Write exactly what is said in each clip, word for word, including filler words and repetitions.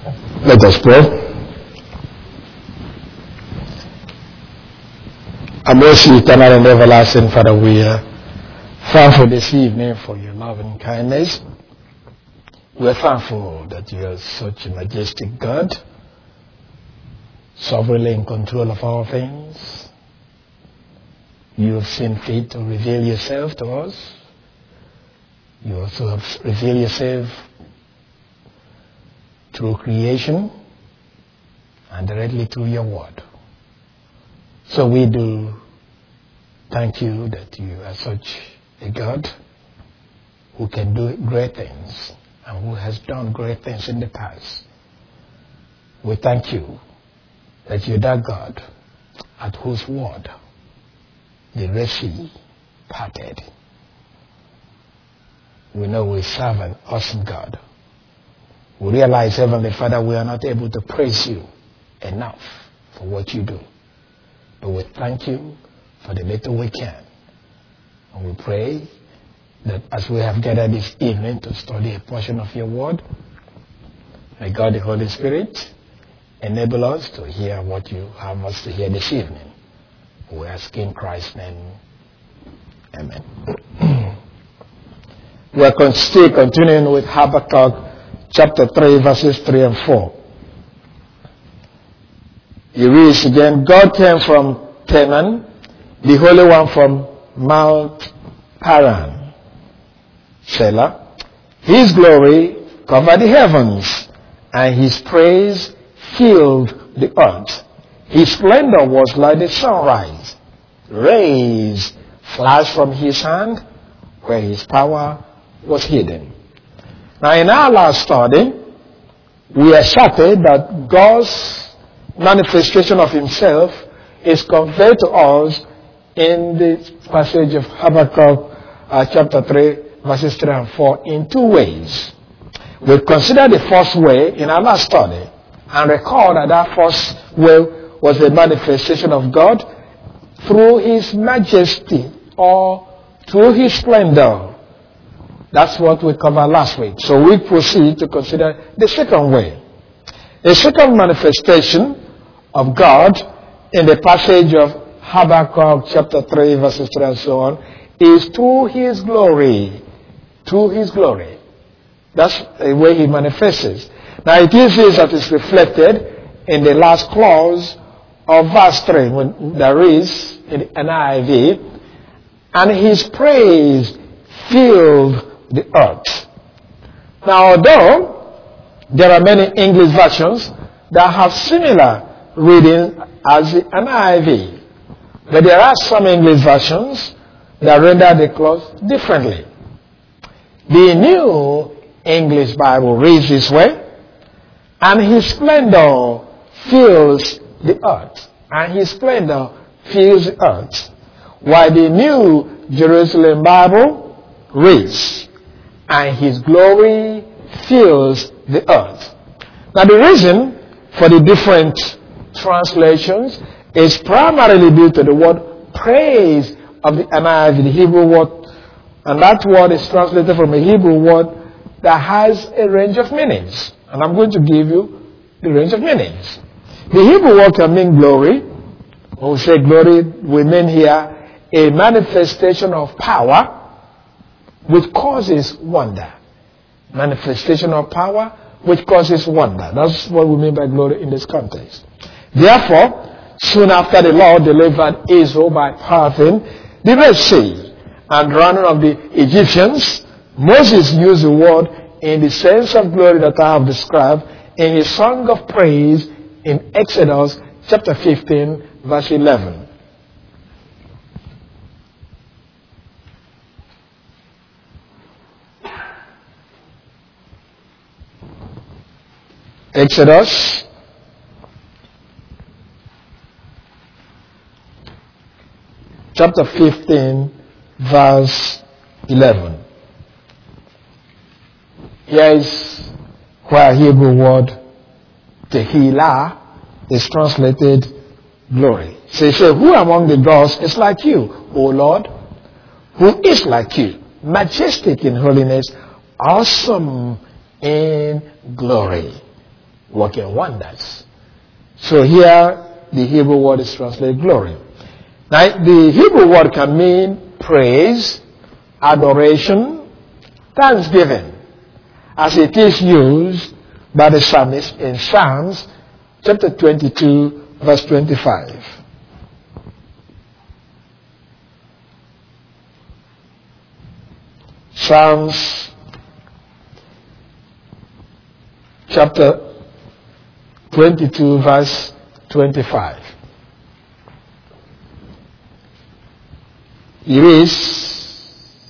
Let us pray. Our most eternal and everlasting Father, we are thankful this evening for your love and kindness. We are thankful that you are such a majestic God, sovereignly in control of all things. You have seen fit to reveal yourself to us. You also have revealed yourself through creation and directly through your word. So we do thank you that you are such a God who can do great things and who has done great things in the past. We thank you that you're that God at whose word the Red Sea parted. We know we serve an awesome God. We realize, Heavenly Father, we are not able to praise you enough for what you do. But we thank you for the little we can. And we pray that as we have gathered this evening to study a portion of your word, may God the Holy Spirit enable us to hear what you have us to hear this evening. We ask in Christ's name. Amen. We are still continuing with Habakkuk chapter three, verses three and four. He reads again, God came from Teman, the Holy One from Mount Paran. Selah. His glory covered the heavens, and his praise filled the earth. His splendor was like the sunrise. Rays flashed from his hand where his power was hidden. Now in our last study, we asserted that God's manifestation of himself is conveyed to us in the passage of Habakkuk uh, chapter three, verses three and four in two ways. We considered the first way in our last study and recall that that first way was the manifestation of God through his majesty or through his splendor. That's what we covered last week. So we proceed to consider the second way. The second manifestation of God in the passage of Habakkuk chapter three, verses three and so on, is through his glory. Through his glory. That's the way he manifests. Now it is this that is reflected in the last clause of verse three, when there is in the N I V, and his praise filled the earth. Now, although there are many English versions that have similar reading as the N I V, but there are some English versions that render the clause differently. The New English Bible reads this way, and his splendor fills the earth. And his splendor fills the earth. While the New Jerusalem Bible reads, and his glory fills the earth. Now the reason for the different translations is primarily due to the word praise of the N I V, the Hebrew word, and that word is translated from a Hebrew word that has a range of meanings. And I'm going to give you the range of meanings. The Hebrew word can mean glory. When we say glory, we mean here a manifestation of power which causes wonder. Manifestation of power which causes wonder. That's what we mean by glory in this context. Therefore, soon after the Lord delivered Israel by parting the Red Sea and drowning of the Egyptians, Moses used the word in the sense of glory that I have described in his song of praise in Exodus chapter fifteen, verse eleven. Exodus chapter fifteen, verse eleven. Here is where Hebrew word Tehillah is translated glory. So he said, who among the gods is like you, O Lord? Who is like you? Majestic in holiness, awesome in glory. working wonders. So here, the Hebrew word is translated glory. Now, the Hebrew word can mean praise, adoration, thanksgiving, as it is used by the psalmist in Psalms chapter twenty-two, verse twenty-five. Psalms chapter twenty-two, verse twenty-five. It is,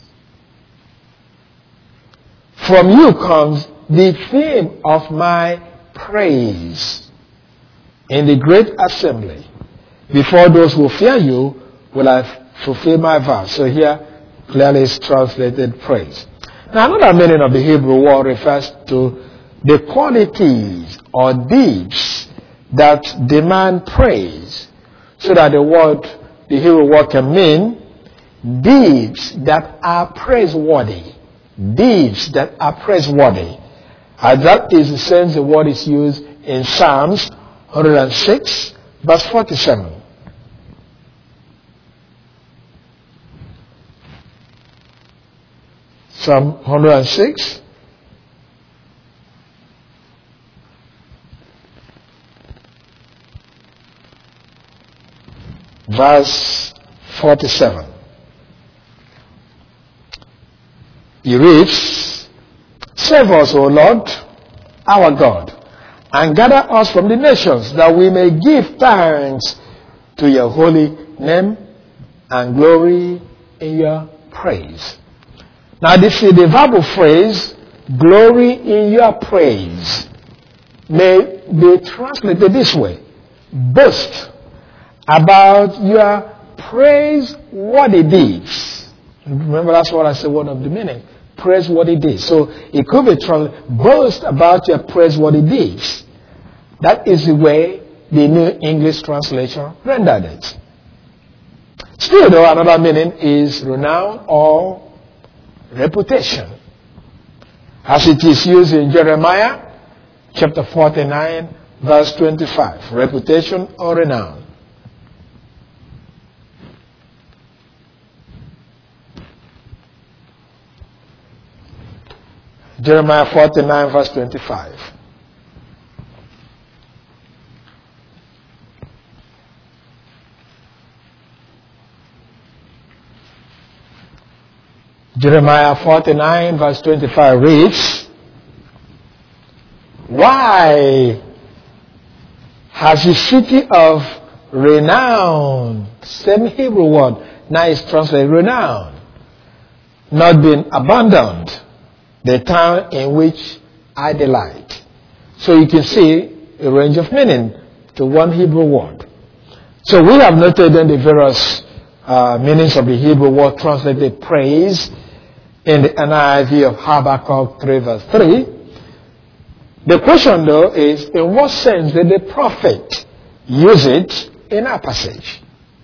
from you comes the theme of my praise in the great assembly. Before those who fear you will I fulfill my vow. So here clearly is translated praise. Now another meaning of the Hebrew word refers to the qualities or deeds that demand praise. So that the word, the Hebrew word can mean deeds that are praiseworthy. Deeds that are praiseworthy. And that is the sense the word is used in Psalms one hundred six, verse forty-seven. Psalm one hundred six, verse forty-seven. He reads, "Save us, O Lord, our God, and gather us from the nations, that we may give thanks to your holy name and glory in your praise." Now this is the verbal phrase, glory in your praise, may be translated this way: boast about your praiseworthy deeds. Remember, that's what I said, one of the meaning. Praiseworthy deeds. So it could be translated, boast about your praiseworthy deeds. That is the way the New English Translation rendered it. Still though, another meaning is renown or reputation, as it is used in Jeremiah chapter forty-nine, verse twenty-five. Reputation or renown. Jeremiah forty-nine, verse twenty-five. Jeremiah forty-nine, verse twenty-five reads, "Why has the city of renown," same Hebrew word, now it's translated renown, "not been abandoned, the town in which I delight?" So you can see a range of meaning to one Hebrew word. So we have noted then the various uh, meanings of the Hebrew word translated praise in the N I V of Habakkuk three, verse three. The question though is, in what sense did the prophet use it in our passage?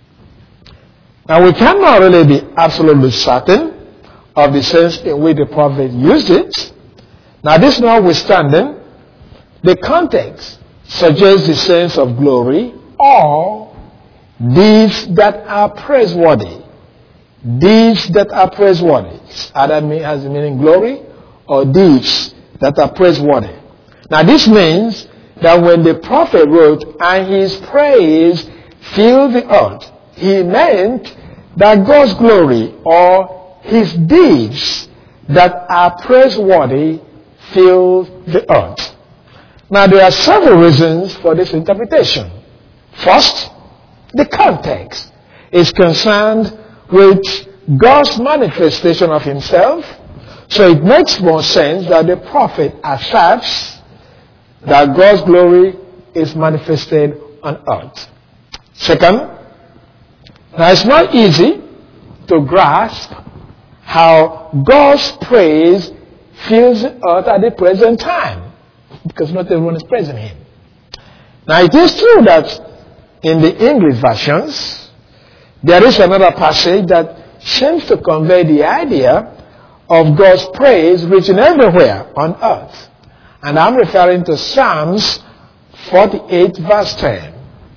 Now we cannot really be absolutely certain of the sense in which the prophet used it. Now this notwithstanding, the context suggests the sense of glory or deeds that are praiseworthy. Deeds that are praiseworthy. Either has the meaning glory or deeds that are praiseworthy. Now this means that when the prophet wrote, "and his praise filled the earth," he meant that God's glory or his deeds that are praiseworthy fill the earth. Now there are several reasons for this interpretation. First, the context is concerned with God's manifestation of himself, so it makes more sense that the prophet asserts that God's glory is manifested on earth. Second, now it's not easy to grasp how God's praise fills the earth at the present time, because not everyone is praising him. Now it is true that in the English versions, there is another passage that seems to convey the idea of God's praise reaching everywhere on earth. And I'm referring to Psalms forty-eight verse ten.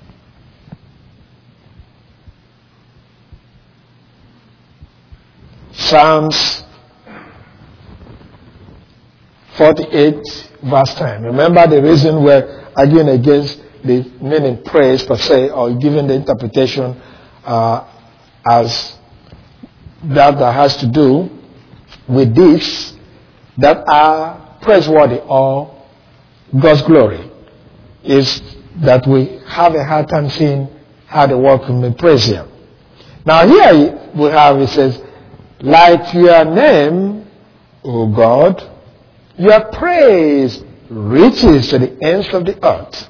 Psalms forty-eight verse ten. Remember the reason we're arguing against the meaning praise per se, or giving the interpretation uh, as that that has to do with deeds that are praiseworthy or God's glory, is that we have a hard time seeing how the world can praise Him. Now here we have, it says, like your name, O God, your praise reaches to the ends of the earth.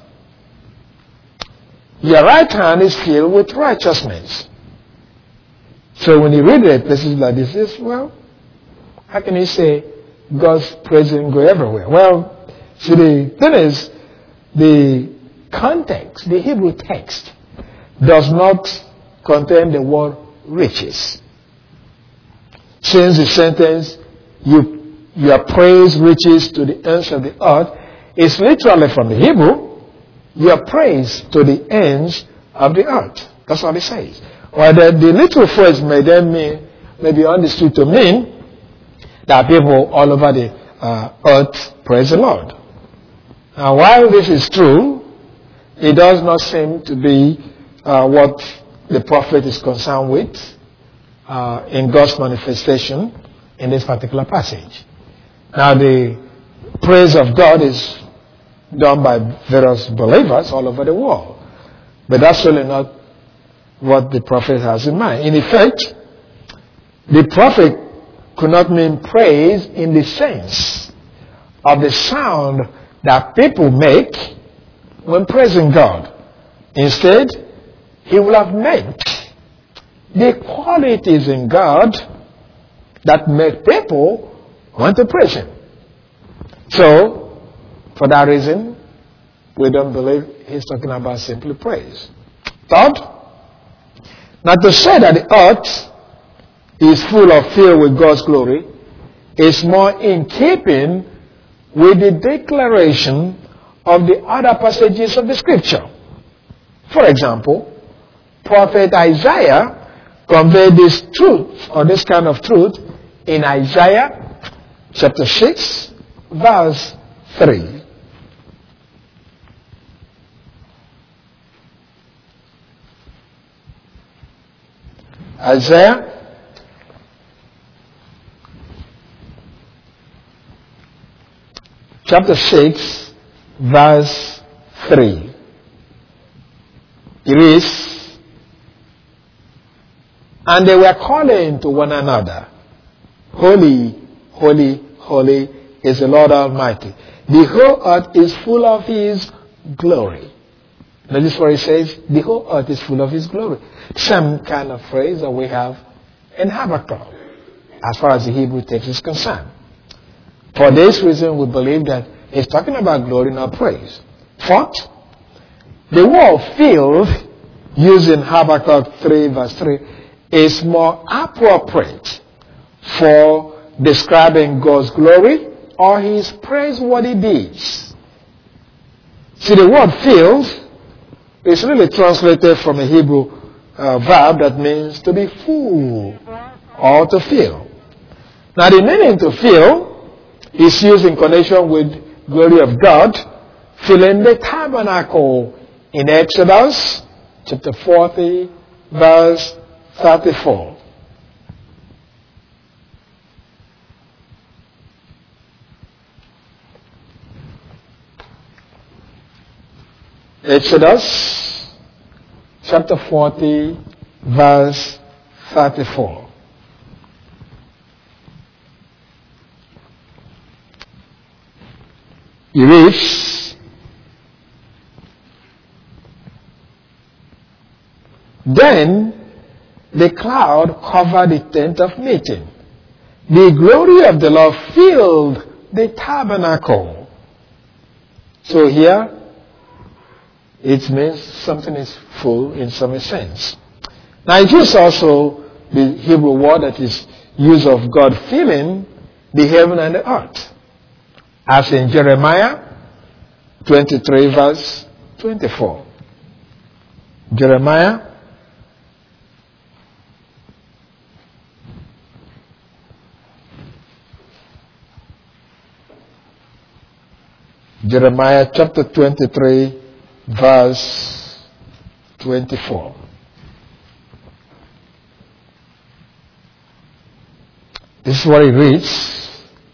Your right hand is filled with righteousness. So when you read it, places like this, is well, how can you say God's praise and go everywhere? Well, see, the thing is, the context, the Hebrew text, does not contain the word riches. Since the sentence, you, your praise reaches to the ends of the earth, is literally from the Hebrew, your praise to the ends of the earth. That's what it says. Well, the, the little phrase may then mean, may be understood to mean that people all over the uh, earth praise the Lord. Now, while this is true, it does not seem to be uh, what the prophet is concerned with uh, in God's manifestation in this particular passage. Now, the praise of God is done by various believers all over the world. But that's really not what the prophet has in mind. In effect, the prophet could not mean praise in the sense of the sound that people make when praising God. Instead, he would have meant the qualities in God that make people want to praise Him. So, for that reason, we don't believe he's talking about simply praise. Third, not to say that the earth is full of filled with God's glory is more in keeping with the declaration of the other passages of the scripture. For example, Prophet Isaiah conveyed this truth, or this kind of truth, in Isaiah chapter six, verse three. Isaiah chapter six, verse three. It reads, and they were calling to one another, Holy, holy, holy is the Lord Almighty. The whole earth is full of His glory. Notice what it says, the whole earth is full of His glory. Same kind of phrase that we have in Habakkuk, as far as the Hebrew text is concerned. For this reason, we believe that he's talking about glory, not praise. Fourth, the word filled, used in Habakkuk three, verse three, is more appropriate for describing God's glory or His praiseworthy deeds. See, the word filled is really translated from a Hebrew uh, verb that means to be full or to fill. Now, the meaning to fill is used in connection with glory of God, filling the tabernacle in Exodus chapter forty, verse thirty-four. Exodus chapter forty, verse thirty-four. It reads, then the cloud covered the tent of meeting. The glory of the Lord filled the tabernacle. So here, it means something is full in some sense. Now it is also the Hebrew word that is used of God filling the heaven and the earth. as in Jeremiah twenty-three verse twenty-four. Jeremiah Jeremiah chapter twenty-three verse twenty-four. This is what it reads.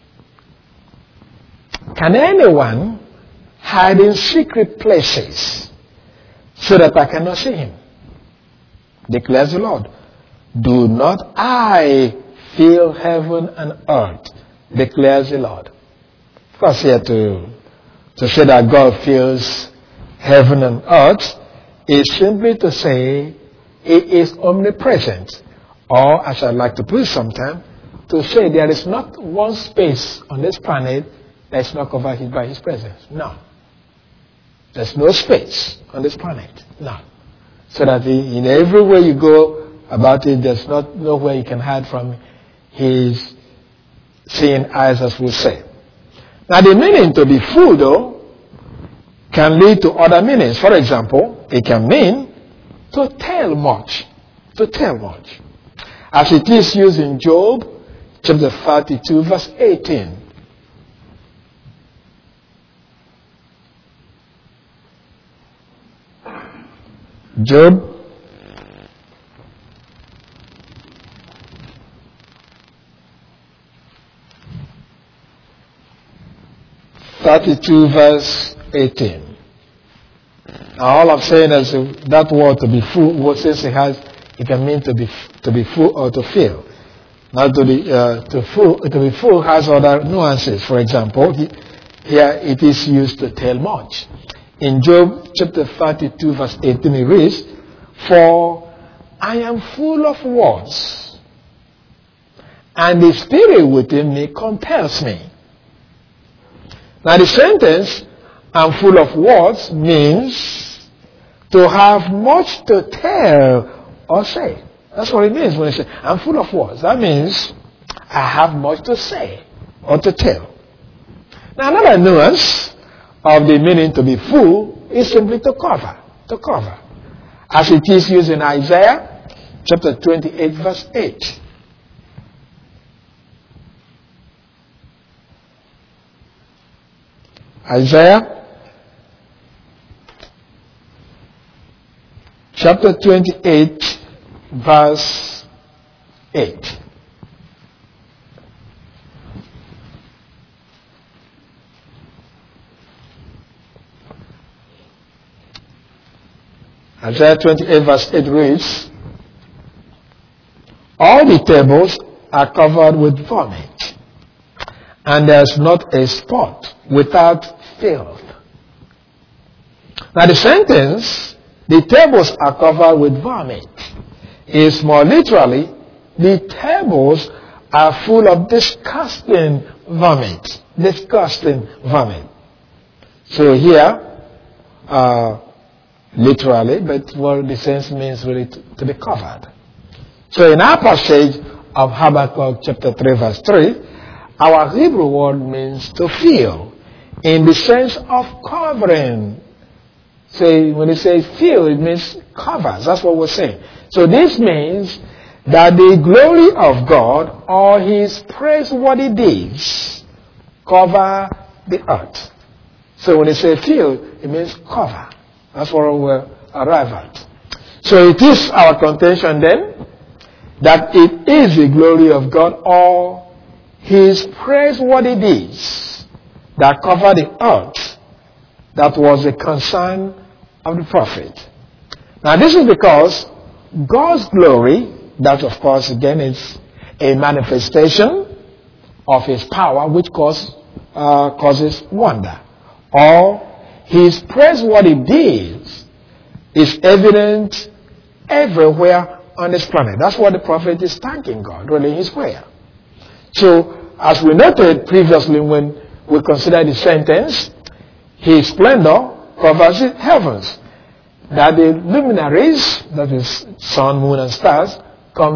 Can anyone hide in secret places so that I cannot see him? Declares the Lord. Do not I fill heaven and earth? Declares the Lord. Of course, here to, to say that God fills heaven and earth is simply to say He is omnipresent. Or, as I like to put it sometimes, to say there is not one space on this planet that is not covered by His presence. No. There's no space on this planet. No. So that in every way you go about it, there's not nowhere you can hide from His seeing eyes, as we say. Now the meaning to be full, though, can lead to other meanings. For example, it can mean to tell much. To tell much. As it is used in Job chapter thirty-two verse eighteen. Job thirty-two verse eighteen. Now all I'm saying is that word to be full, what says it has, it can mean to be to be full or to fill. Now to be uh, to full to be full has other nuances. For example, he, here it is used to tell much. In Job chapter thirty-two verse eighteen it reads, "For I am full of words, and the spirit within me compels me." Now the sentence, "I'm full of words," means to have much to tell or say. That's what it means when it says, "I'm full of words." That means I have much to say or to tell. Now another nuance of the meaning to be full is simply to cover. To cover. As it is used in Isaiah chapter twenty-eight verse eight. Isaiah chapter twenty-eight verse eight. Isaiah twenty-eight verse eight reads, "All the tables are covered with vomit, and there's not a spot without filth." Now the sentence, "the tables are covered with vomit," is more literally, the tables are full of disgusting vomit. Disgusting vomit. So here, uh, literally, but what the sense means really to, to be covered. So in our passage of Habakkuk chapter three verse three, our Hebrew word means to fill, in the sense of covering. So when it says fill, it means covers. That's what we're saying. So this means that the glory of God or His praiseworthy deeds cover the earth. So when it says fill, it means cover. That's where we'll arrive at. So it is our contention then that it is the glory of God or His praiseworthy deeds that cover the earth that was the concern of the prophet. Now this is because God's glory, that of course again is a manifestation of His power which cause, uh, causes wonder, or His praiseworthy deeds is evident everywhere on this planet. That's what the prophet is thanking God, really, in his prayer. So, as we noted previously when we considered the sentence, His splendor covers the heavens. That the luminaries, that is sun, moon, and stars,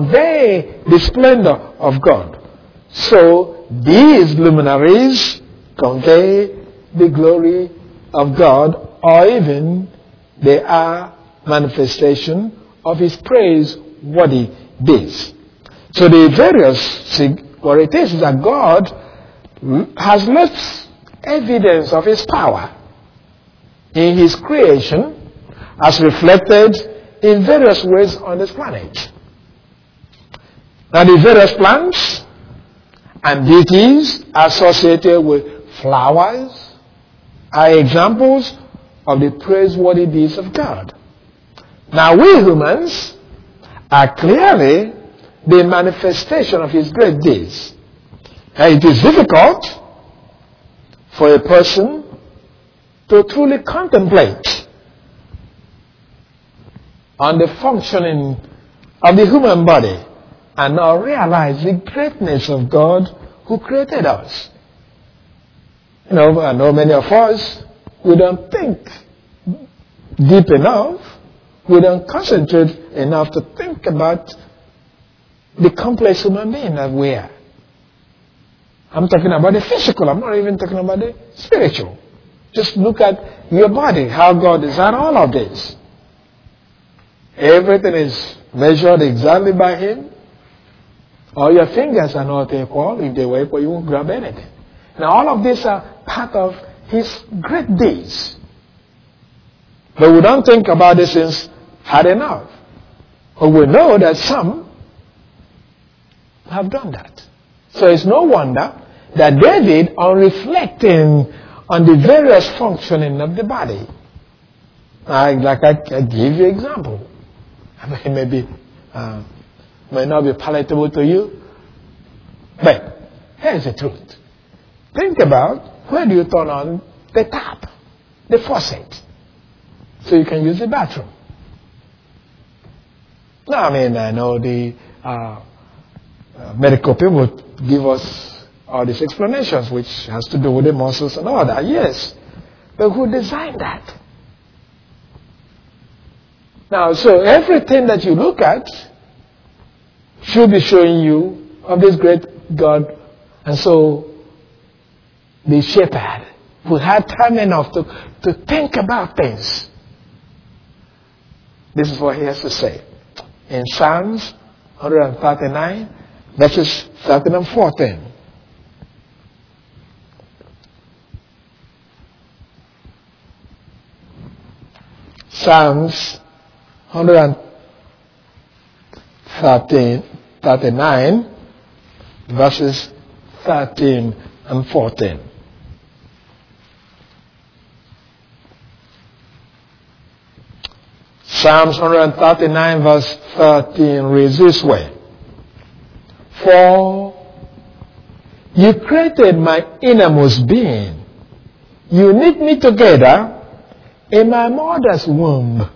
convey the splendor of God. So, these luminaries convey the glory of God, or even they are manifestation of His praiseworthy deeds. So the various, what it is, is that God has left evidence of His power in His creation as reflected in various ways on this planet. Now the various plants and deities associated with flowers are examples of the praiseworthy deeds of God. Now we humans are clearly the manifestation of His great deeds. And it is difficult for a person to truly contemplate on the functioning of the human body and not realize the greatness of God who created us. You know, I know many of us, we don't think deep enough, we don't concentrate enough to think about the complex human being that we are. I'm talking about the physical, I'm not even talking about the spiritual. Just look at your body, how God designed all of this. Everything is measured exactly by Him. All your fingers are not equal. If they were equal, you won't grab anything. Now all of these are part of His great deeds. But we don't think about these things hard enough. But we know that some have done that. So it's no wonder that David, on reflecting on the various functioning of the body, I, like I, I give you an example. I mean, maybe uh, may not be palatable to you, but here's the truth. Think about where do you turn on the tap, the faucet, so you can use the bathroom. Now, I mean, I know the uh, uh, medical people give us all these explanations, which has to do with the muscles and all that. Yes, but who designed that? Now, so everything that you look at should be showing you of this great God. And so the shepherd who had time enough to, to think about things. This is what he has to say. In Psalms one thirty-nine, verses thirteen and fourteen. Psalms one thirty-nine, verses thirteen and fourteen. Psalms one thirty-nine, verse thirteen reads this way. For you created my innermost being. You knit me together in my mother's womb.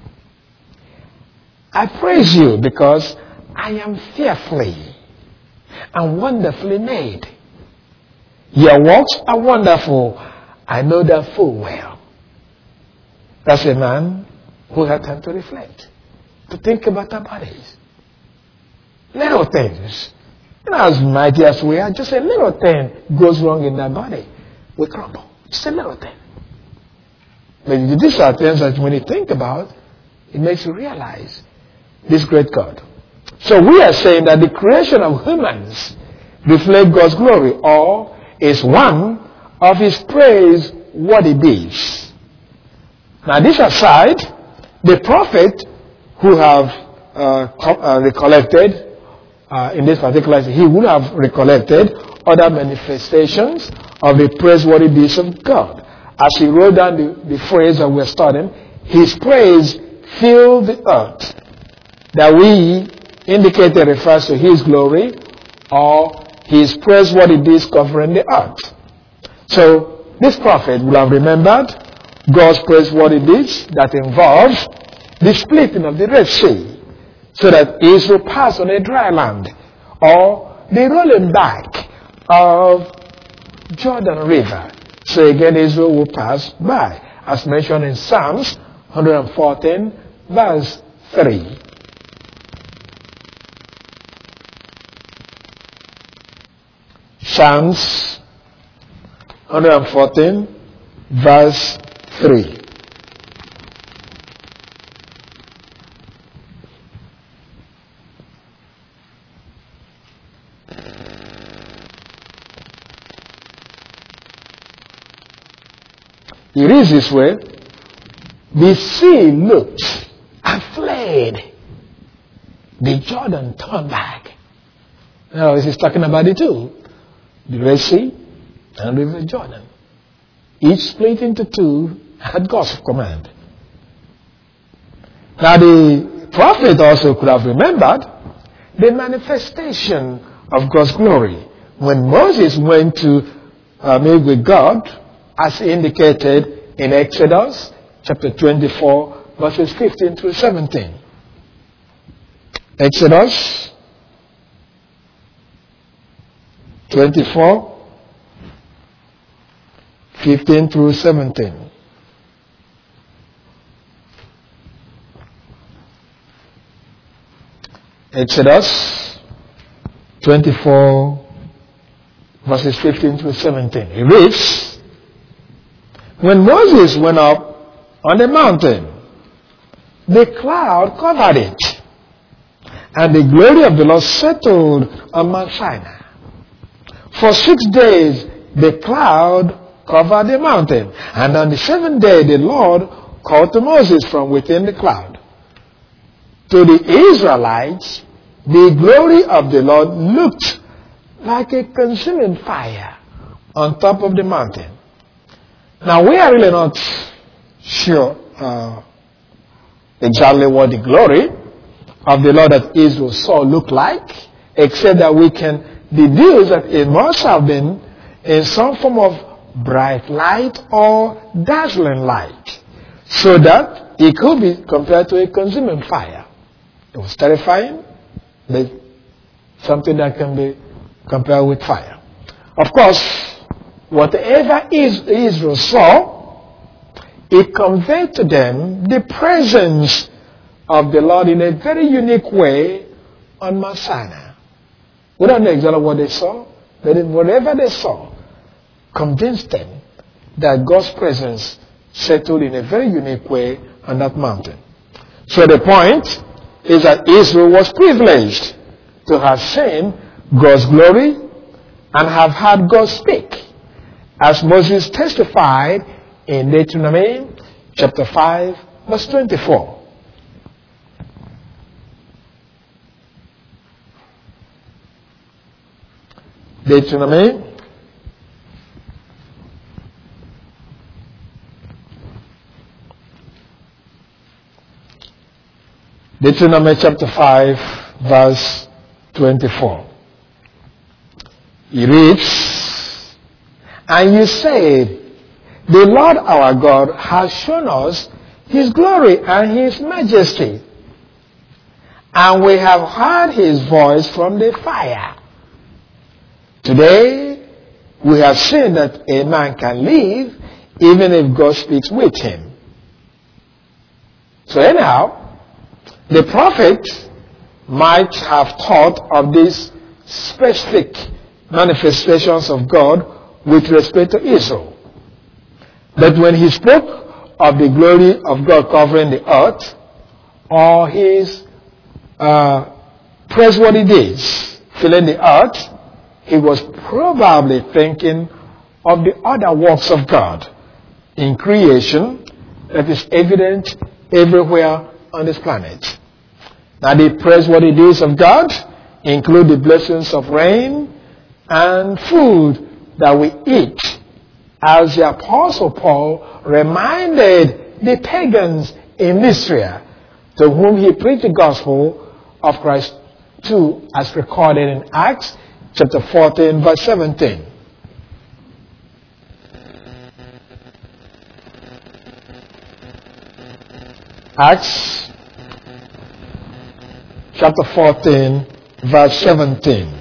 I praise you because I am fearfully and wonderfully made. Your works are wonderful. I know that full well. That's a man who had time to reflect, to think about our bodies. Little things. You know, as mighty as we are, just a little thing goes wrong in that body. We crumble. Just a little thing. But these are things that when you think about, it makes you realize this great God. So we are saying that the creation of humans reflects God's glory, or is one of His praiseworthy deeds. Now this aside, the prophet who have uh, co- uh, recollected, uh, in this particular case, he would have recollected other manifestations of the praiseworthy deeds of God. As he wrote down the, the phrase that we're studying, His praise filled the earth. That we indicated refers to His glory or His praiseworthy deeds covering the earth. So this prophet will have remembered God's praiseworthy deeds that involves the splitting of the Red Sea so that Israel passed on a dry land, or the rolling back of Jordan River. So again Israel will pass by, as mentioned in Psalms one fourteen, verse three. Psalms one fourteen, verse three. It reads this way: the sea looked and fled. The Jordan turned back. Now, this is talking about the two, the Red Sea and the River Jordan. Each split into two at God's command. Now, the prophet also could have remembered the manifestation of God's glory when Moses went to uh, meet with God, as indicated in Exodus chapter twenty-four, verses fifteen through seventeen. Exodus twenty-four, fifteen through seventeen. Exodus twenty-four, verses fifteen through seventeen. It reads, when Moses went up on the mountain, the cloud covered it, and the glory of the Lord settled on Mount Sinai. For six days the cloud covered the mountain, and on the seventh day the Lord called to Moses from within the cloud. To the Israelites, the glory of the Lord looked like a consuming fire on top of the mountain. Now, we are really not sure uh, exactly what the glory of the Lord that Israel saw looked like, except that we can deduce that it must have been in some form of bright light or dazzling light, so that it could be compared to a consuming fire. It was terrifying, but something that can be compared with fire. Of course, whatever Israel saw, it conveyed to them the presence of the Lord in a very unique way on Mount Sinai. We don't know exactly what they saw, but whatever they saw convinced them that God's presence settled in a very unique way on that mountain. So the point is that Israel was privileged to have seen God's glory and have heard God speak, as Moses testified in Deuteronomy chapter five, verse twenty-four. Deuteronomy Deuteronomy chapter five, verse twenty-four. He reads, and you said, the Lord our God has shown us his glory and his majesty, and we have heard his voice from the fire. Today, we have seen that a man can live even if God speaks with him. So anyhow, the prophet might have thought of these specific manifestations of God with respect to Israel. But when he spoke of the glory of God covering the earth, or his uh, praiseworthy deeds filling the earth, he was probably thinking of the other works of God in creation that is evident everywhere on this planet. Now, the praiseworthy deeds of God include the blessings of rain and food that we eat, as the Apostle Paul reminded the pagans in Mysia, to whom he preached the gospel of Christ to, as recorded in Acts chapter fourteen, verse seventeen. Acts chapter fourteen, verse seventeen.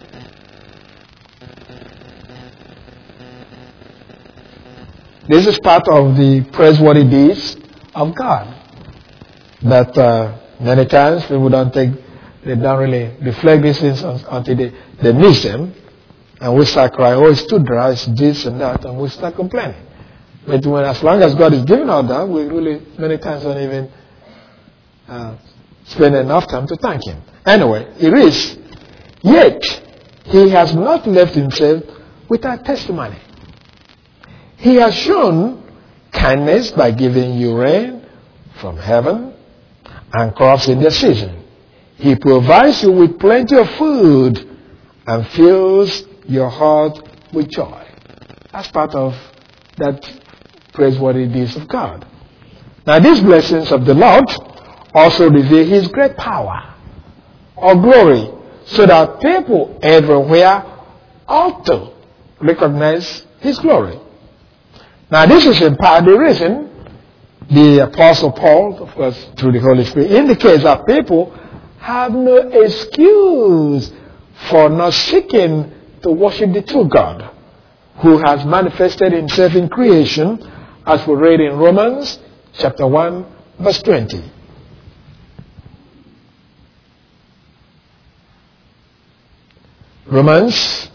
This is part of the praiseworthy deeds of God that uh, many times people don't take, they don't really reflect these things until they, they miss them. And we start crying, oh, it's too dry, it's this and that, and we start complaining. But when, as long as God is giving out that, we really, many times don't even uh, spend enough time to thank Him. Anyway, it is. Yet, He has not left Himself without testimony. He has shown kindness by giving you rain from heaven and crops in the season. He provides you with plenty of food and fills your heart with joy. That's part of that praiseworthy deeds of God. Now these blessings of the Lord also reveal His great power or glory, so that people everywhere ought to recognize His glory. Now this is in part the reason the Apostle Paul, of course through the Holy Spirit, indicates that people have no excuse for not seeking to worship the true God, who has manifested Himself in creation, as we read in Romans chapter one, verse twenty. Romans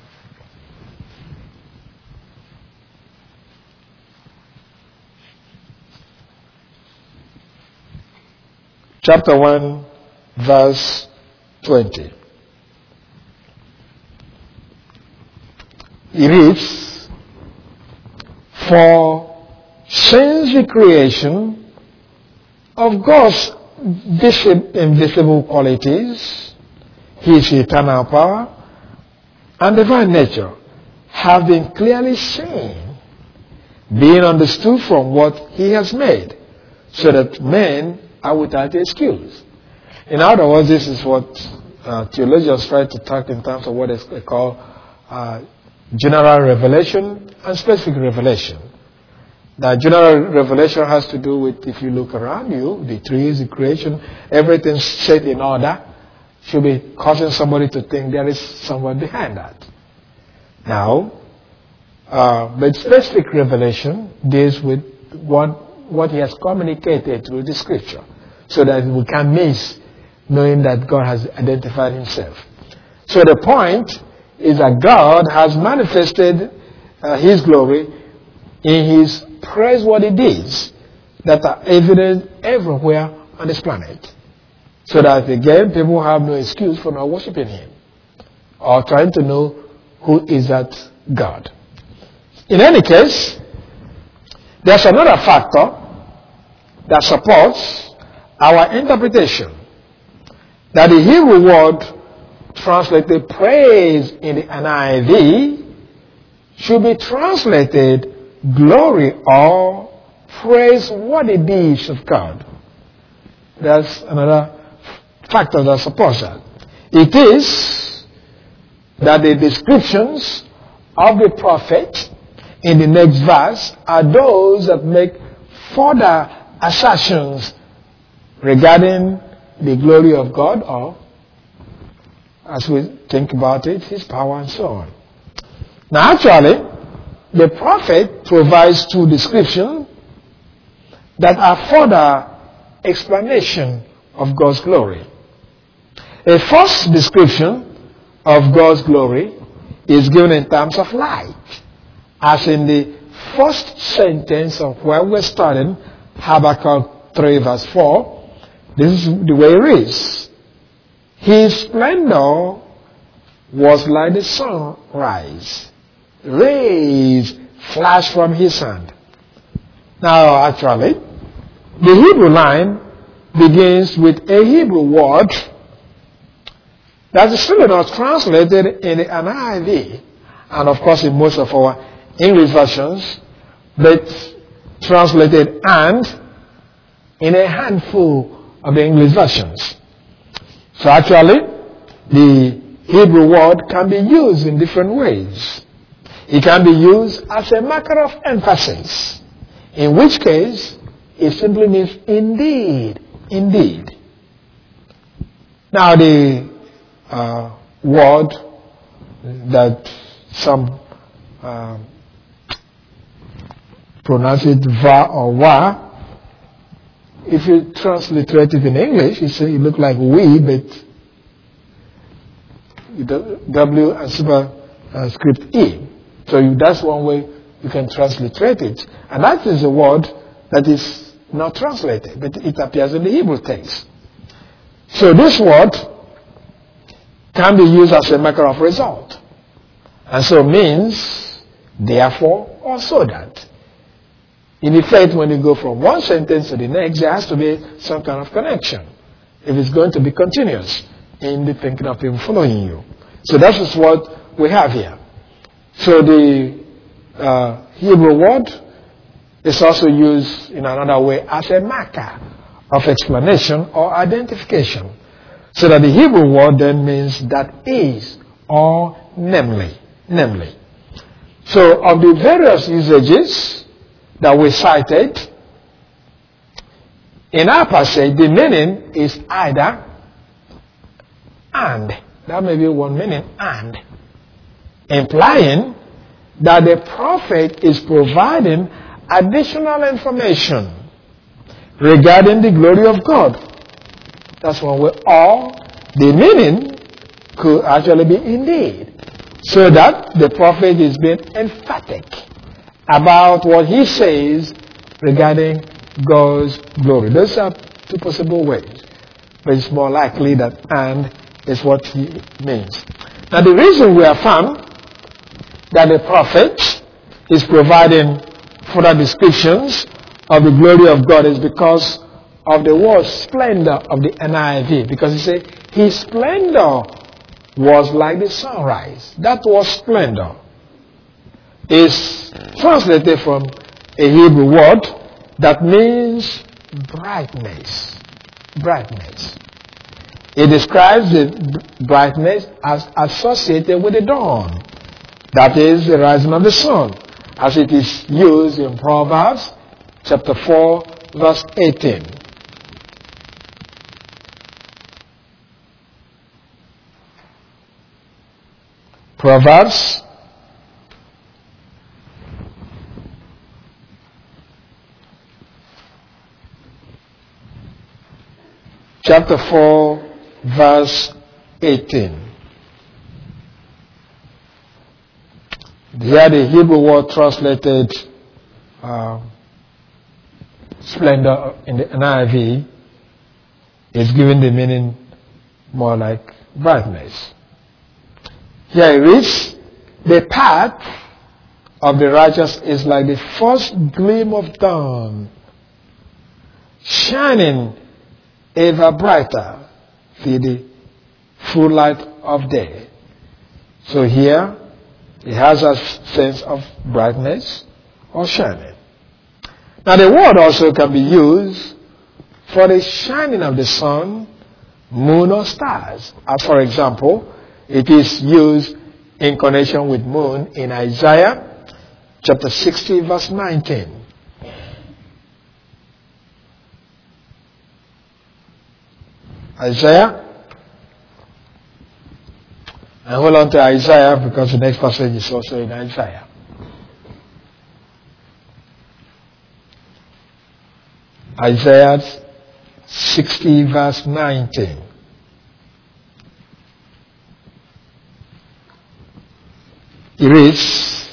chapter one, verse twenty. It reads, for since the creation of God's invisible qualities, His eternal power and divine nature have been clearly seen, being understood from what He has made, so that men are without excuse. In other words, this is what uh, theologians try to talk in terms of what is called uh, general revelation and specific revelation. The general revelation has to do with, if you look around you, the trees, the creation, everything's set in order, should be causing somebody to think there is someone behind that. Now, uh, but specific revelation deals with what, what He has communicated through the Scripture, so that we can miss knowing that God has identified Himself. So the point is that God has manifested uh, His glory in His praiseworthy deeds that are evident everywhere on this planet. So that again, people have no excuse for not worshiping Him or trying to know who is that God. In any case, there's another factor that supports our interpretation that the Hebrew word translated praise in the N I V should be translated glory or praiseworthy deeds of God. That's another factor that supports that. It is that the descriptions of the prophet in the next verse are those that make further assertions regarding the glory of God, or as we think about it, His power and so on. Now actually, the prophet provides two descriptions that are further explanation of God's glory. A first description of God's glory is given in terms of light, as in the first sentence of where we're starting, Habakkuk three verse four. This is the way it reads. His splendor was like the sunrise. Rays flashed from His hand. Now, actually, the Hebrew line begins with a Hebrew word that is still not translated in the N I V, and of course in most of our English versions, but translated and in a handful of the English versions. So actually, the Hebrew word can be used in different ways. It can be used as a marker of emphasis, in which case it simply means indeed, indeed. Now the uh, word that some uh, pronounce it va or wa, if you transliterate it in English, it it look like we, but W and super uh, script E. So you, that's one way you can transliterate it. And that is a word that is not translated, but it appears in the Hebrew text. So this word can be used as a marker of result. And so means, therefore, or so that. In effect, when you go from one sentence to the next, there has to be some kind of connection if it's going to be continuous in the thinking of people following you. So that is what we have here. So the uh, Hebrew word is also used in another way as a marker of explanation or identification. So that the Hebrew word then means that is or namely. Namely. So of the various usages that we cited, in our passage, the meaning is either and. That may be one meaning, and. Implying that the prophet is providing additional information regarding the glory of God. That's one way. Or the meaning could actually be indeed. So that the prophet is being emphatic about what he says regarding God's glory. Those are two possible ways. But it's more likely that and is what he means. Now the reason we have found that the prophet is providing further descriptions of the glory of God is because of the word splendor of the N I V. Because he said, his splendor was like the sunrise. That word splendor is translated from a Hebrew word that means brightness. Brightness. It describes the brightness as associated with the dawn. That is the rising of the sun, as it is used in Proverbs chapter four, verse eighteen. Proverbs chapter four, verse eighteen. Here the Hebrew word translated uh, splendor in the N I V is given the meaning more like brightness. Here it reads, the path of the righteous is like the first gleam of dawn, shining ever brighter through the full light of day. So here, it has a sense of brightness or shining. Now the word also can be used for the shining of the sun, moon or stars. As for example, it is used in connection with moon in Isaiah chapter sixty, verse nineteen. Isaiah. And hold on to Isaiah because the next passage is also in Isaiah. Isaiah sixty, verse nineteen. It reads,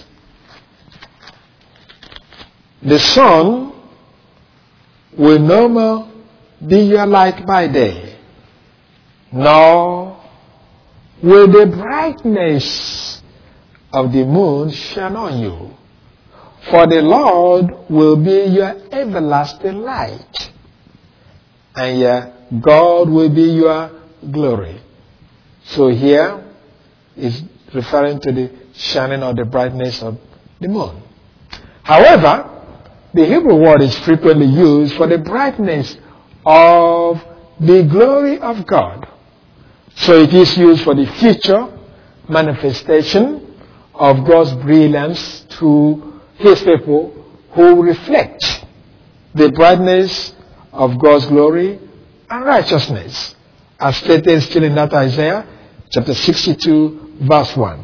the sun will no more be your light by day, nor will the brightness of the moon shine on you. For the Lord will be your everlasting light, and your God will be your glory. So here is referring to the shining or the brightness of the moon. However, the Hebrew word is frequently used for the brightness of the glory of God. So it is used for the future manifestation of God's brilliance to his people who reflect the brightness of God's glory and righteousness, as stated still in that Isaiah chapter sixty-two, verse one.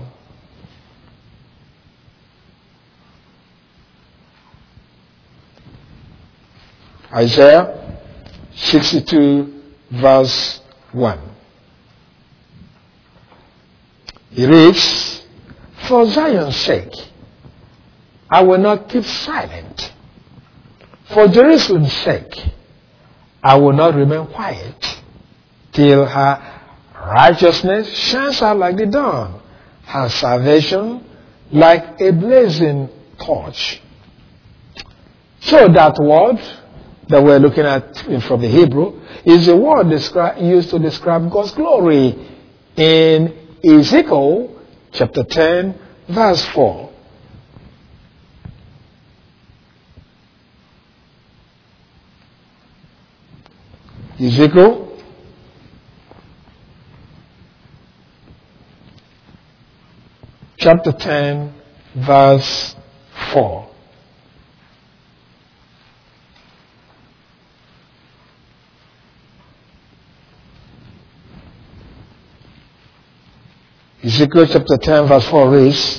Isaiah sixty-two, verse one. It reads, For Zion's sake, I will not keep silent. For Jerusalem's sake, I will not remain quiet till her righteousness shines out like the dawn, her salvation like a blazing torch. So that word that we're looking at from the Hebrew is a word descri- used to describe God's glory in Ezekiel chapter ten, verse four. Ezekiel chapter ten, verse four. Ezekiel chapter ten, verse four reads,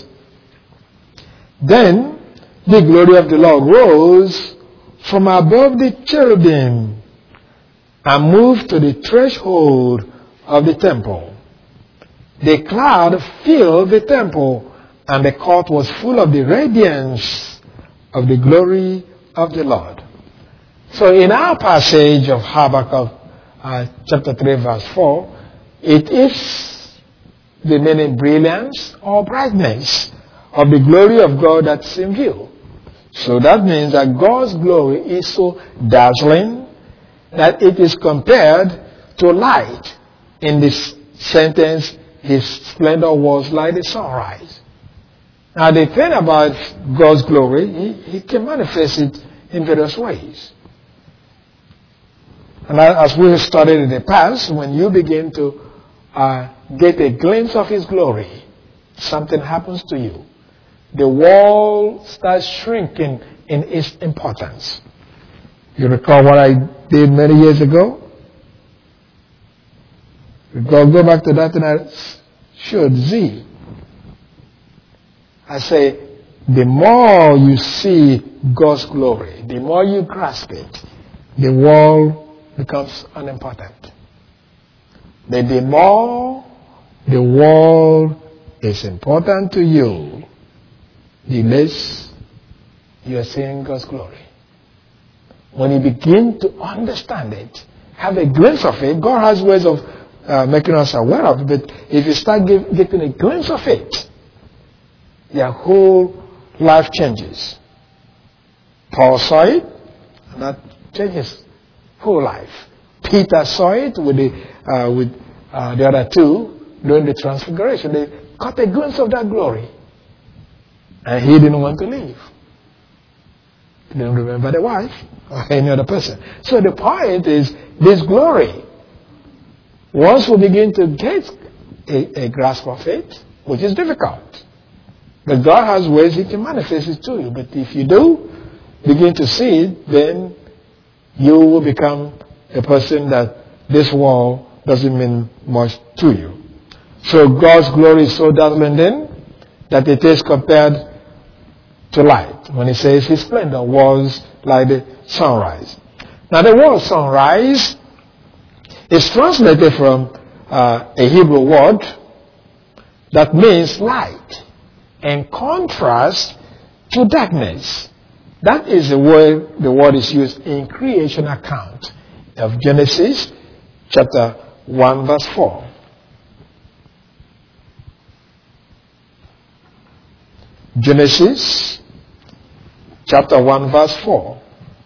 Then the glory of the Lord rose from above the cherubim and moved to the threshold of the temple. The cloud filled the temple, and the court was full of the radiance of the glory of the Lord. So in our passage of Habakkuk uh, chapter three, verse four, it is the meaning brilliance or brightness of the glory of God that's in view. So that means that God's glory is so dazzling that it is compared to light. In this sentence, His splendor was like the sunrise. Now the thing about God's glory, He, he can manifest it in various ways. And as we studied in the past, when you begin to uh, get a glimpse of His glory, something happens to you. The world starts shrinking in its importance. You recall what I did many years ago? Go, go back to that and I showed Z. I say, the more you see God's glory, the more you grasp it, the world becomes unimportant. But the more the world is important to you, the less you are seeing God's glory. When you begin to understand it, have a glimpse of it, God has ways of uh, making us aware of it, but if you start give, getting a glimpse of it, your whole life changes. Paul saw it, and that changed his whole life. Peter saw it with the, uh, with, uh, the other two during the transfiguration. They caught a glimpse of that glory. And he didn't want to leave. He didn't remember the wife or any other person. So the point is this glory. Once we begin to get a, a grasp of it, which is difficult, but God has ways He can manifest it to you. But if you do begin to see it, then you will become a person that this world doesn't mean much to you. So God's glory is so dazzling then that it is compared to light. When He says His splendor was like the sunrise. Now the word sunrise is translated from uh, a Hebrew word that means light, in contrast to darkness. That is the way the word is used in creation account of Genesis chapter one verse four. Genesis chapter one verse four.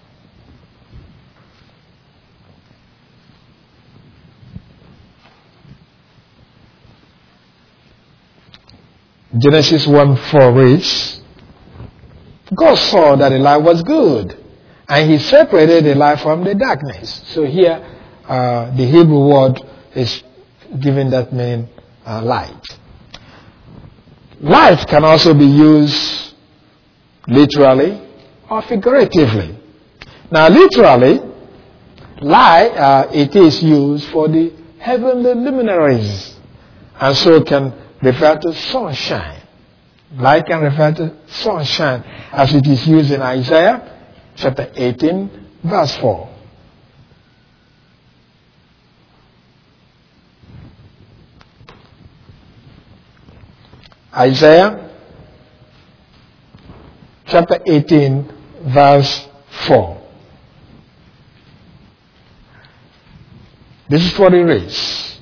Genesis one four reads, God saw that the light was good, and He separated the light from the darkness. So here, uh, the Hebrew word is giving that meaning uh, light. Light can also be used literally or figuratively. Now, literally, light, uh, it is used for the heavenly luminaries, and so it can refer to sunshine. Light can refer to sunshine as it is used in Isaiah chapter eighteen verse four. Isaiah chapter eighteen, verse four. This is what it reads.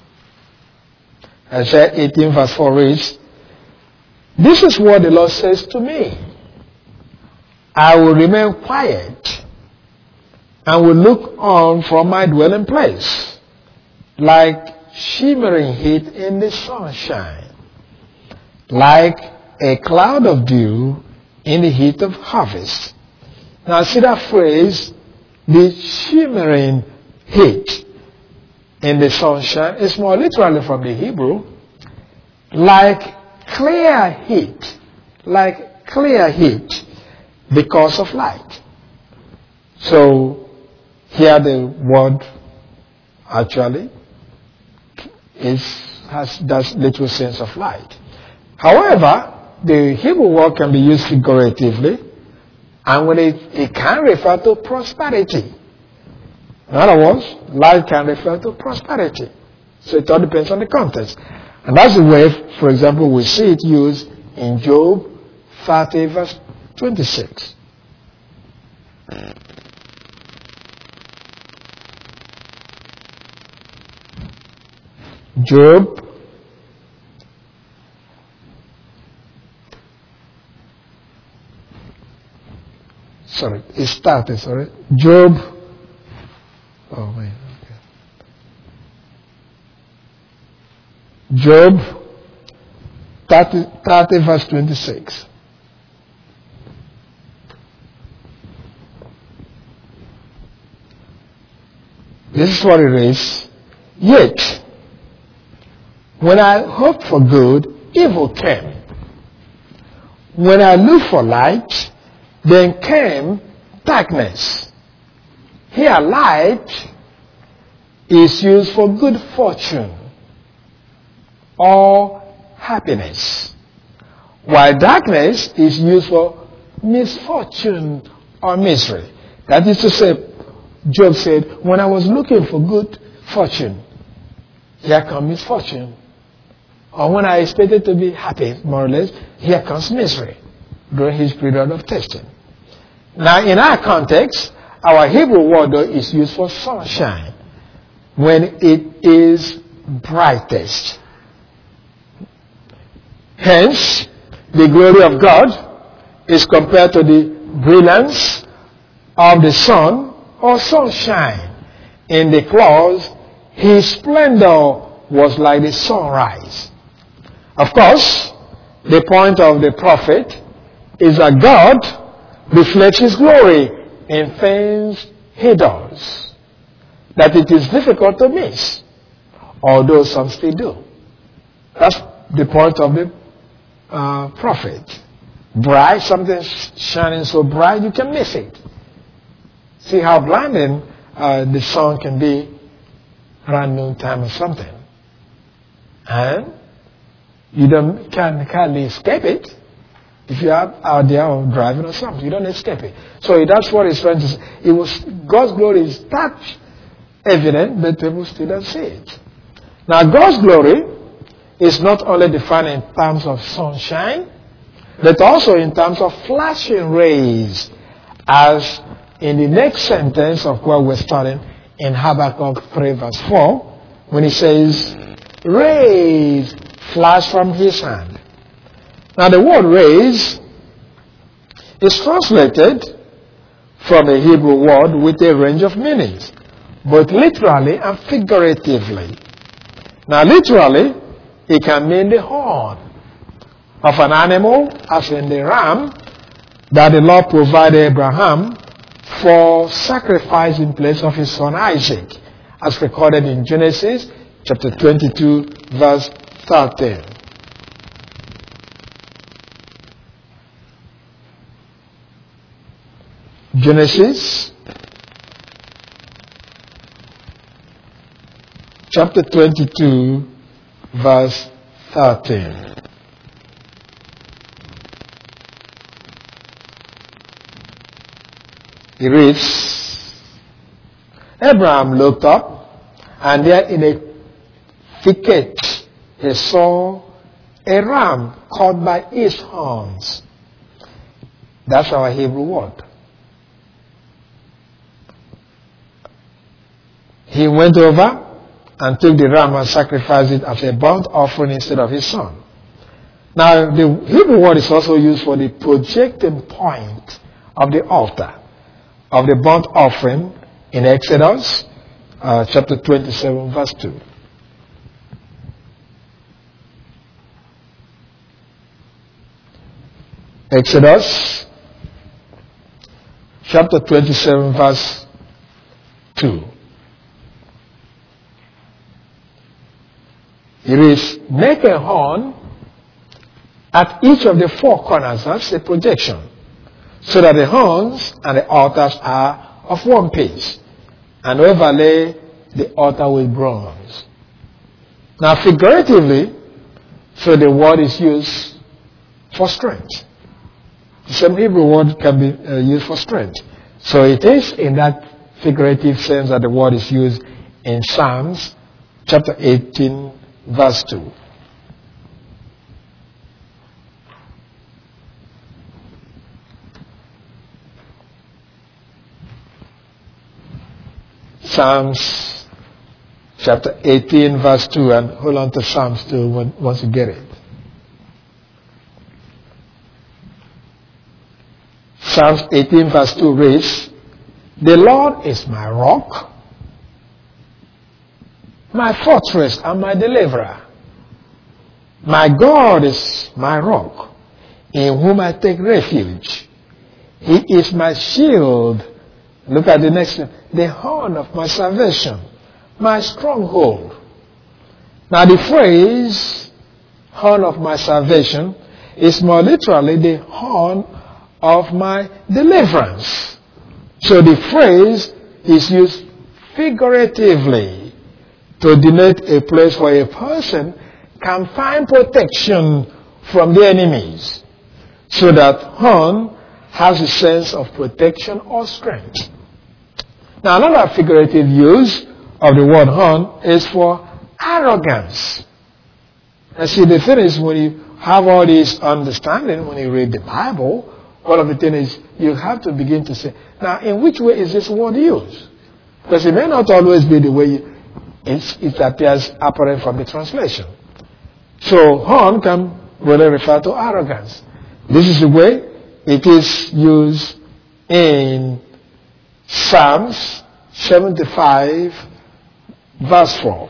Isaiah eighteen, verse four reads, "This is what the Lord says to me. I will remain quiet and will look on from my dwelling place, like shimmering heat in the sunshine, like a cloud of dew in the heat of harvest." Now see that phrase, the shimmering heat in the sunshine, is more literally from the Hebrew, like clear heat, like clear heat because of light. So here the word actually is has that little sense of light. However, the Hebrew word can be used figuratively, and when it, it can refer to prosperity. In other words, light can refer to prosperity. So it all depends on the context. And that's the way, for example, we see it used in Job thirty, verse twenty-six. Job sorry, it started, sorry. Job oh man, okay. Job thirty, thirty verse twenty-six. This is what it is. Yet, when I hoped for good, evil came. When I looked for light, then came darkness. Here, light is used for good fortune or happiness, while darkness is used for misfortune or misery. That is to say, Job said, when I was looking for good fortune, here comes misfortune. Or when I expected to be happy, more or less, here comes misery during his period of testing. Now, in our context, our Hebrew word though is used for sunshine when it is brightest. Hence, the glory of God is compared to the brilliance of the sun or sunshine. In the clouds, his splendor was like the sunrise. Of course, the point of the prophet is that God reflects his glory in things he does, that it is difficult to miss, although some still do. That's the point of the uh, prophet. Bright, something shining so bright you can miss it. See how blinding uh, the sun can be around noontime or something. And you don't can hardly escape it. If you are out there or driving or something, you don't escape it. So that's what he's trying to say. It was God's glory is that evident, but people still don't see it. Now, God's glory is not only defined in terms of sunshine, but also in terms of flashing rays, as in the next sentence of what we're studying in Habakkuk three verse four, when he says, rays flash from his hand. Now the word rays is translated from a Hebrew word with a range of meanings, both literally and figuratively. Now literally, it can mean the horn of an animal, as in the ram that the Lord provided Abraham for sacrifice in place of his son Isaac, as recorded in Genesis chapter twenty-two, verse thirteen. Genesis chapter twenty-two, verse thirteen. It reads, Abraham looked up, and there in a thicket he saw a ram caught by its horns. That's our Hebrew word. He went over and took the ram and sacrificed it as a burnt offering instead of his son. Now, the Hebrew word is also used for the projecting point of the altar of the burnt offering in Exodus uh, chapter twenty-seven, verse two. Exodus chapter twenty-seven, verse two. It is, make a horn at each of the four corners. That's a projection. So that the horns and the altars are of one piece. And overlay the altar with bronze. Now figuratively, so the word is used for strength. The same Hebrew word can be uh, used for strength. So it is in that figurative sense that the word is used in Psalms chapter eighteen, verse two. Psalms chapter eighteen, verse two, and hold on to Psalms two once you get it. Psalms eighteen, verse two reads, the Lord is my rock, my fortress and my deliverer. My God is my rock, in whom I take refuge. He is my shield. Look at the next one. The horn of my salvation, my stronghold. Now the phrase, horn of my salvation, is more literally the horn of my deliverance. So the phrase is used figuratively to denote a place where a person can find protection from the enemies. So that horn has a sense of protection or strength. Now another figurative use of the word horn is for arrogance. And see, the thing is, when you have all this understanding, when you read the Bible, one of the things is you have to begin to say, now in which way is this word used? Because it may not always be the way you, it, it appears apparent from the translation. So horn can really refer to arrogance. This is the way it is used in Psalms seventy-five, verse four.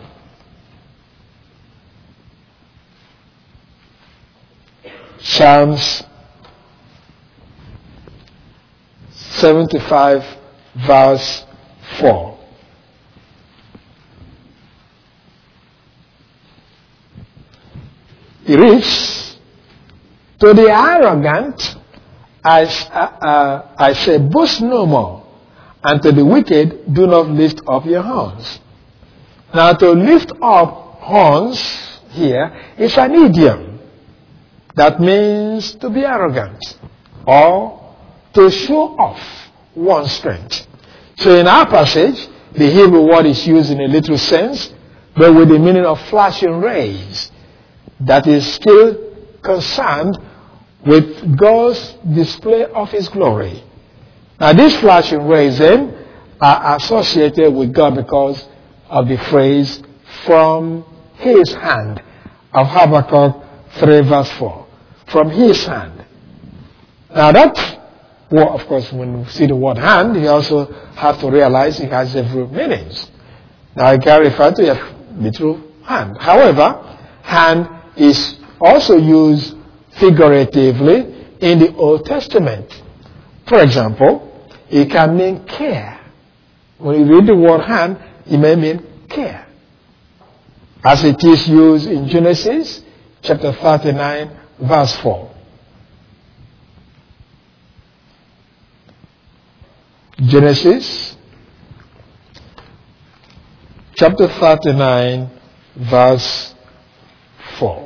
Psalms seventy-five, verse four. It reads, to the arrogant, I, uh, uh, I say, boast no more, and to the wicked, do not lift up your horns. Now, to lift up horns here is an idiom that means to be arrogant or to show off one's strength. So in our passage, the Hebrew word is used in a literal sense, but with the meaning of flashing rays, that is still concerned with God's display of His glory. Now these flashing rays then are associated with God because of the phrase, from His hand, of Habakkuk three verse four. From His hand. Now that, well, of course, when you see the word hand, you also have to realize it has several meanings. Now it can refer to a literal hand. However, hand is also used figuratively in the Old Testament. For example, it can mean care. When you read the word hand, it may mean care. As it is used in Genesis chapter thirty-nine, verse four. Genesis chapter thirty-nine, verse four.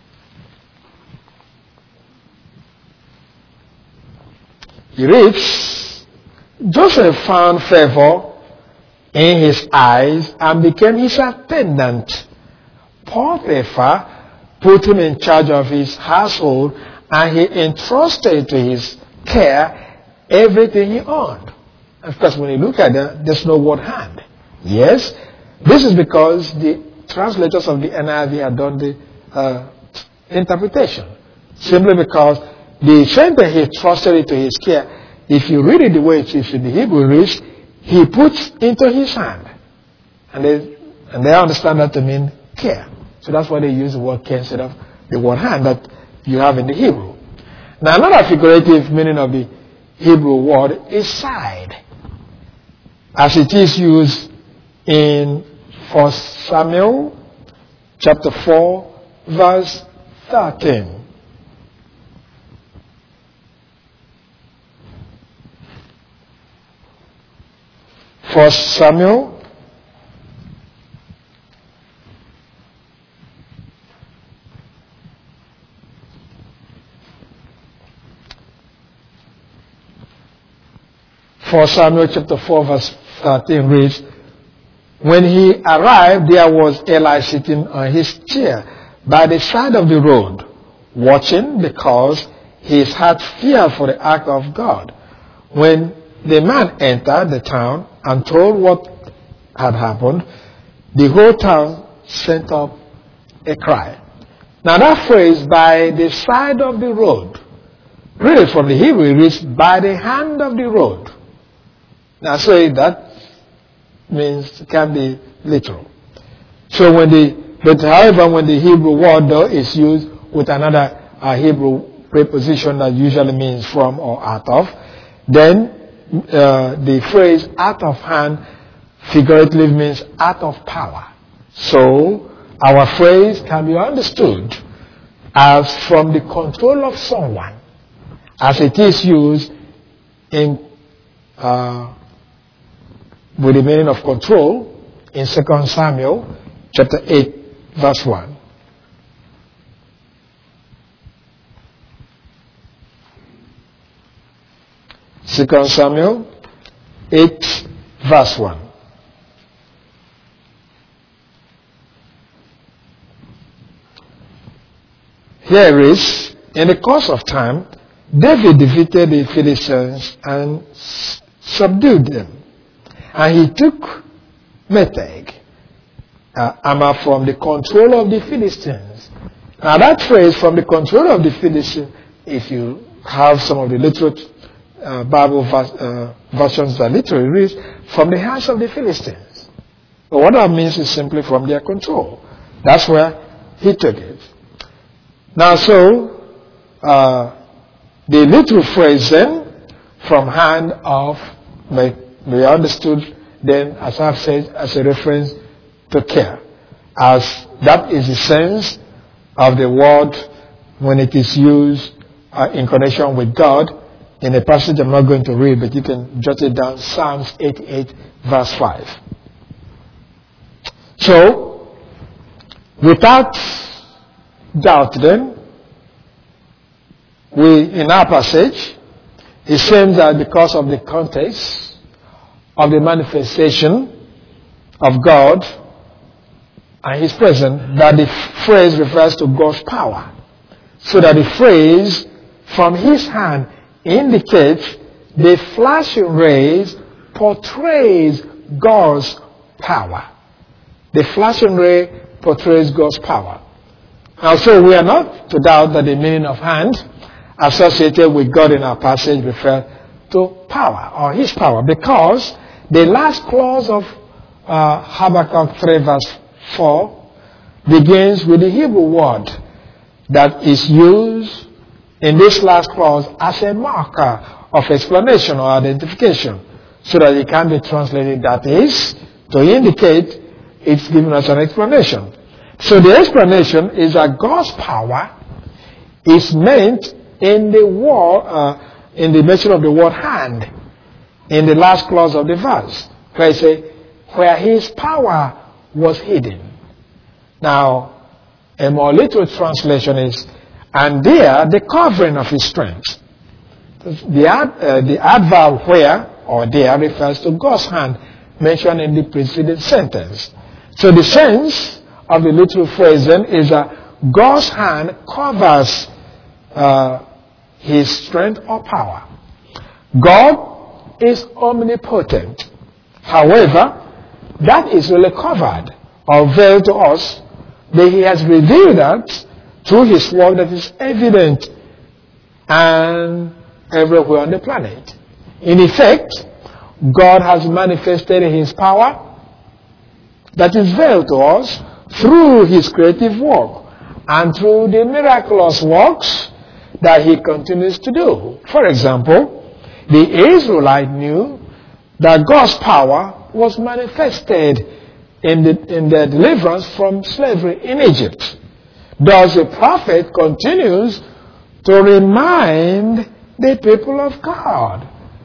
He reads, Joseph found favor in his eyes and became his attendant. Potiphar put him in charge of his household, and he entrusted to his care everything he owned. Of course, when you look at that, there's no word hand. Yes, this is because the translators of the N I V had done the uh, interpretation. Simply because the sentence he trusted it to his care, if you read it the way it is in the Hebrew, reads, he puts into his hand. And they, and they understand that to mean care. So that's why they use the word care instead of the word hand that you have in the Hebrew. Now another figurative meaning of the Hebrew word is side, as it is used in First Samuel chapter four verse thirteen. First Samuel First Samuel chapter four verse thirteen reads, when he arrived, there was Eli sitting on his chair by the side of the road, watching because his heart feared for the ark of God. When the man entered the town and told what had happened, the whole town sent up a cry. Now that phrase, by the side of the road, really from the Hebrew it reads, by the hand of the road. Now say that means it can be literal. So when the, but however when the Hebrew word though is used with another uh, Hebrew preposition that usually means from or out of, then uh, the phrase out of hand figuratively means out of power. So our phrase can be understood as from the control of someone, as it is used in uh, with the meaning of control in Second Samuel chapter eight verse one. Second Samuel eight verse one. Here is, in the course of time, David defeated the Philistines and s- subdued them. And he took Meteg, uh, Amma, from the control of the Philistines. Now that phrase, from the control of the Philistines, if you have some of the literal uh, Bible vers- uh, versions that literally reads, from the hands of the Philistines. But what that means is simply from their control. That's where he took it. Now so, uh, the literal phrase then, from hand of, may, we understood then, as I've said, as a reference to care. As that is the sense of the word when it is used uh, in connection with God in a passage I'm not going to read, but you can jot it down, Psalms eighty-eight verse five. So, without doubt then, we, in our passage, it seems that because of the context of the manifestation of God and His presence, that the phrase refers to God's power. So that the phrase from His hand indicates the flashing rays portrays God's power. The flashing ray portrays God's power. Now, so we are not to doubt that the meaning of hand associated with God in our passage refers to power or His power, because the last clause of uh, Habakkuk three verse four begins with the Hebrew word that is used in this last clause as a marker of explanation or identification, so that it can be translated, that is, to indicate it's giving us an explanation. So the explanation is that God's power is meant in the word, uh, in the mention of the word hand, in the last clause of the verse, where it says, where His power was hidden. Now, a more literal translation is, and there the covering of His strength. The, ad, uh, the adverb where or there refers to God's hand mentioned in the preceding sentence. So the sense of the literal phrase then is that God's hand covers uh, His strength or power. God is omnipotent. However, that is really covered or veiled to us, but He has revealed that through His word that is evident and everywhere on the planet. In effect, God has manifested His power that is veiled to us through His creative work and through the miraculous works that He continues to do. For example, the Israelites knew that God's power was manifested in, the, in their deliverance from slavery in Egypt. Thus, the prophet continues to remind the people of God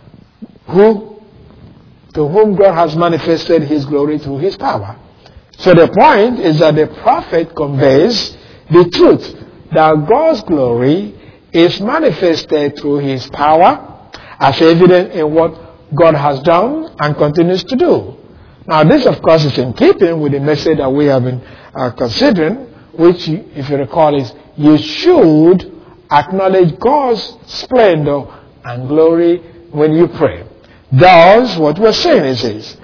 who, to whom God has manifested His glory through His power. So the point is that the prophet conveys the truth that God's glory is manifested through His power, as evident in what God has done and continues to do. Now this, of course, is in keeping with the message that we have been uh, considering, which, if you recall, is you should acknowledge God's splendor and glory when you pray. Thus, what we're saying is this: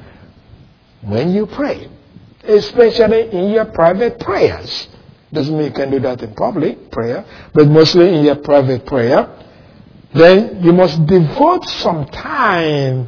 when you pray, especially in your private prayers, doesn't mean you can do that in public prayer, but mostly in your private prayer, then you must devote some time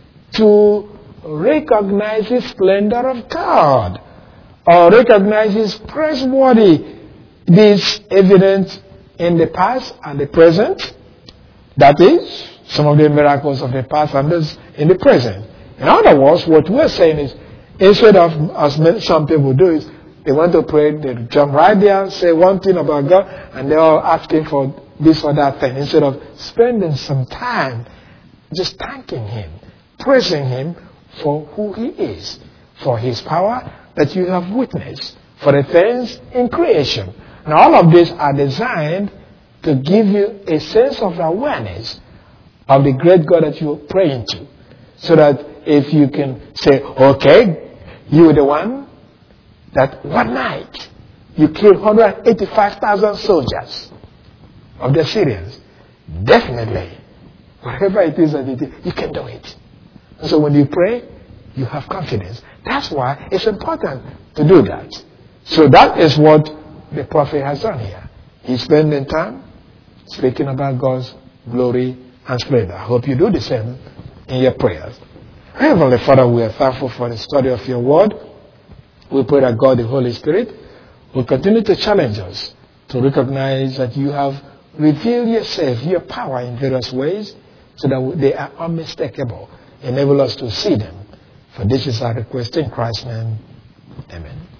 to recognize the splendor of God, or recognize His praiseworthy deeds evident in the past and the present. That is, some of the miracles of the past and those in the present. In other words, what we're saying is, instead of, as some people do, is they want to pray, they jump right there, say one thing about God, and they're all asking for this or that thing, instead of spending some time just thanking Him, praising Him for who He is, for His power that you have witnessed, for the things in creation. And all of these are designed to give you a sense of awareness of the great God that you're praying to, so that if you can say, okay, you were the one that one night you killed one hundred eighty-five thousand soldiers of the Syrians, definitely, whatever it is that you do, you can do it. And so when you pray, you have confidence. That's why it's important to do that. So that is what the prophet has done here. He's spending time speaking about God's glory and splendor. I hope you do the same in your prayers. Heavenly Father, we are thankful for the study of your word. We pray that God, the Holy Spirit, will continue to challenge us to recognize that you have revealed yourself, your power in various ways, so that they are unmistakable. Enable us to see them. For this is our request in Christ's name. Amen.